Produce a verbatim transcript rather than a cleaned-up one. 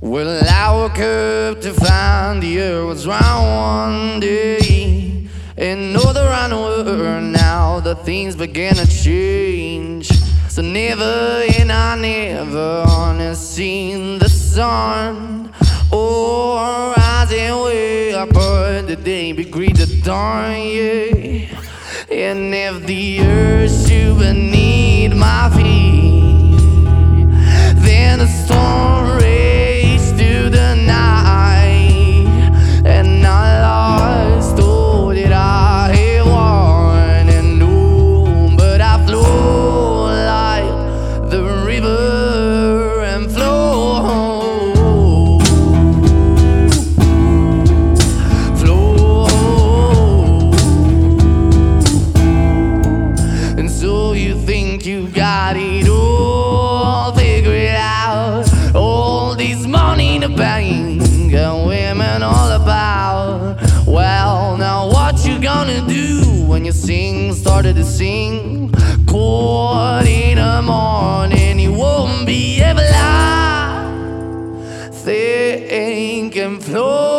Well, I woke up to find the earth was round one day, and know that around the world now the things began to change. So never and I never wanna seen the sun or rising way up, but the day be greet the dawn, yeah. And if the earth should beneath my feet, then the storm raged through the night, and I lost all that I had won and knew. But I flow like the river and flow, flow. And so you think you got it all figured out, all this money in the bank and women all about. Well, now what you gonna do when you sing, started to sing? Caught in the morning, you won't be able to think and flow.